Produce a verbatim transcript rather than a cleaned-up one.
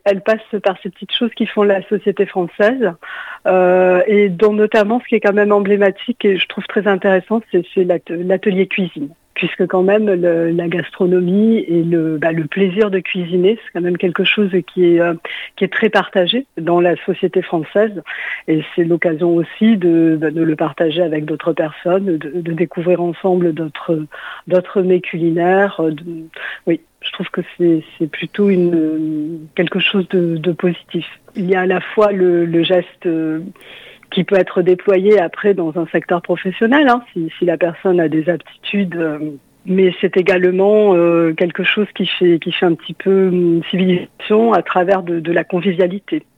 Elle passe par ces petites choses qui font la société française, euh, et dont notamment ce qui est quand même emblématique et je trouve très intéressant, c'est, c'est l'atelier cuisine. Puisque quand même le, la gastronomie et le, bah, le plaisir de cuisiner, c'est quand même quelque chose qui est, euh, qui est très partagé dans la société française. Et c'est l'occasion aussi de, bah, de le partager avec d'autres personnes, de, de découvrir ensemble d'autres, d'autres mets culinaires. De, oui, je trouve que c'est, c'est plutôt une, quelque chose de, de positif. Il y a à la fois le, le geste... Euh, qui peut être déployé après dans un secteur professionnel, hein, si, si la personne a des aptitudes. Euh, mais c'est également euh, quelque chose qui fait, qui fait un petit peu une civilisation à travers de, de la convivialité.